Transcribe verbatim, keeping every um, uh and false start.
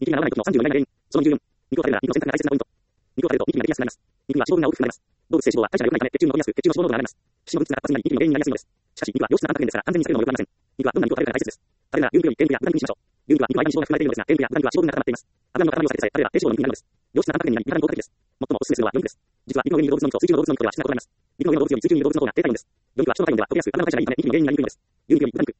肉が治らないことのさんじゅうよんばいが原因。そのにじゅうよん、肉を食べるなら肉の選択が大切なポイント。肉を食べると一気になりやすくなります。肉には脂肪分が多く含まれます。動物性脂肪は代謝が良くないため、血中に残りやすく、血中の脂肪濃度が上がります。脂肪分が活発になり、一気に原因になりやすいのです。しかし、肉は良質なタンパク源ですから、安全に避けるのもよくありません。肉はどんな肉を食べるか大切です。食べるなら牛肉より低肉や豚肉にしましょう。牛肉は肉の間に脂肪が含まれているのですが、低肉や豚肉は脂肪分が固まっています。脂身の塊を避けてさえ食べれば低脂肪の肉になるのです。良質なタンパク源になり、体に効果的です。最もおすすめするのは魚肉です。実は肉の上にいる動物の肉と水中の動物の肉とでは質が異なります。肉の上の動物より水中にいる動物の方が低体温です。魚肉は人の体温では溶けやすく、体の代謝がいいため、一気に原因になりにくいのです。牛肉より豚肉